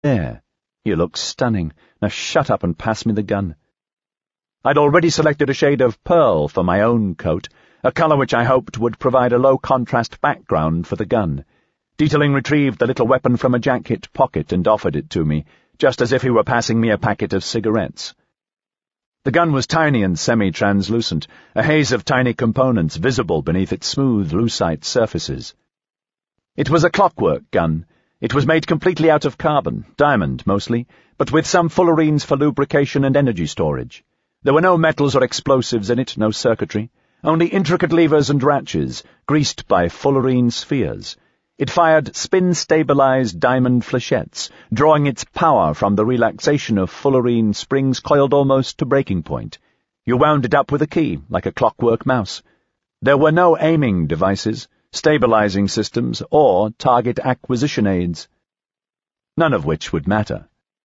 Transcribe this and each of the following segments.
There. You look stunning. Now shut up and pass me the gun. I'd already selected a shade of pearl for my own coat, a colour which I hoped would provide a low-contrast background for the gun. Detailing retrieved the little weapon from a jacket pocket and offered it to me, just as if he were passing me a packet of cigarettes. The gun was tiny and semi-translucent, a haze of tiny components visible beneath its smooth, lucite surfaces. It was a clockwork gun. It was made completely out of carbon, diamond mostly, but with some fullerenes for lubrication and energy storage. There were no metals or explosives in it, no circuitry, only intricate levers and ratchets, greased by fullerene spheres. It fired spin-stabilized diamond flechettes, drawing its power from the relaxation of fullerene springs coiled almost to breaking point. You wound it up with a key, like a clockwork mouse. There were no aiming devices, stabilizing systems, or target acquisition aids. None of which would matter.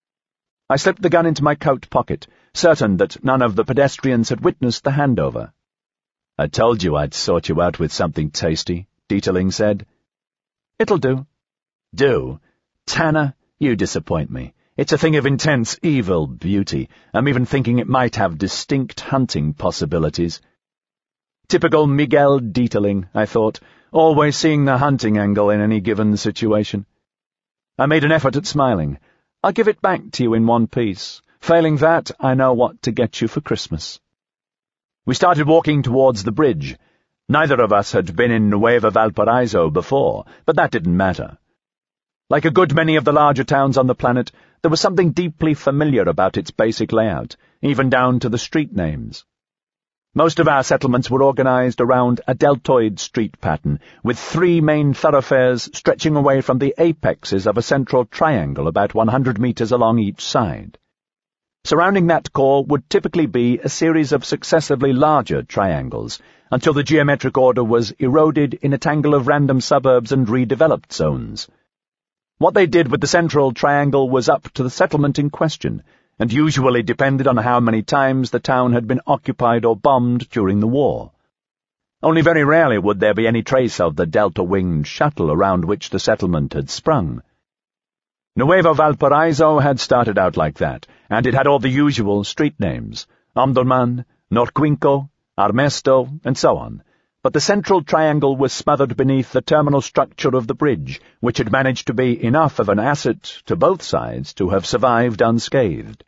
I slipped the gun into my coat pocket, certain that none of the pedestrians had witnessed the handover. "I told you I'd sort you out with something tasty," Detailing said. "It'll do." "Do? Tanner, you disappoint me. It's a thing of intense evil beauty. I'm even thinking it might have distinct hunting possibilities." Typical Miguel Detailing, I thought, always seeing the hunting angle in any given situation. I made an effort at smiling. "I'll give it back to you in one piece. Failing that, I know what to get you for Christmas." We started walking towards the bridge. Neither of us had been in Nueva Valparaiso before, but that didn't matter. Like a good many of the larger towns on the planet, there was something deeply familiar about its basic layout, even down to the street names. Most of our settlements were organized around a deltoid street pattern, with 3 main thoroughfares stretching away from the apexes of a central triangle about 100 meters along each side. Surrounding that core would typically be a series of successively larger triangles, until the geometric order was eroded in a tangle of random suburbs and redeveloped zones. What they did with the central triangle was up to the settlement in question, and usually depended on how many times the town had been occupied or bombed during the war. Only very rarely would there be any trace of the delta-winged shuttle around which the settlement had sprung. Nueva Valparaiso had started out like that, and it had all the usual street names, Omdurman, Norquinco, Armesto, and so on, but the central triangle was smothered beneath the terminal structure of the bridge, which had managed to be enough of an asset to both sides to have survived unscathed.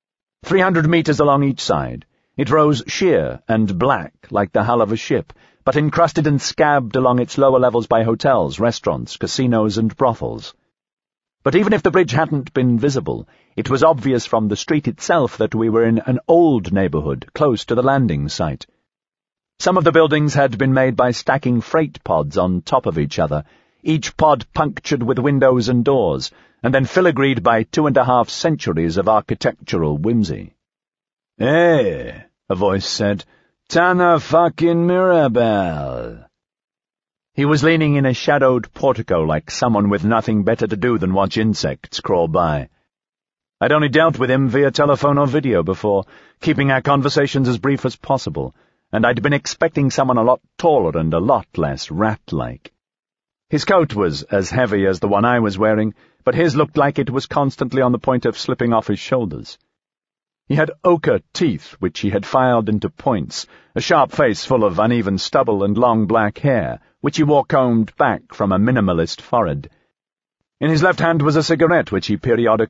300 meters along each side, it rose sheer and black like the hull of a ship, but encrusted and scabbed along its lower levels by hotels, restaurants, casinos, and brothels. But even if the bridge hadn't been visible, it was obvious from the street itself that we were in an old neighborhood close to the landing site. Some of the buildings had been made by stacking freight pods on top of each other, each pod punctured with windows and doors, and then filigreed by 2.5 centuries of architectural whimsy. "Hey," a voice said, "Tanner fucking Mirabel." He was leaning in a shadowed portico like someone with nothing better to do than watch insects crawl by. I'd only dealt with him via telephone or video before, keeping our conversations as brief as possible, and I'd been expecting someone a lot taller and a lot less rat-like. His coat was as heavy as the one I was wearing, but his looked like it was constantly on the point of slipping off his shoulders. He had ochre teeth, which he had filed into points, a sharp face full of uneven stubble and long black hair, which he wore combed back from a minimalist forehead. In his left hand was a cigarette which he periodically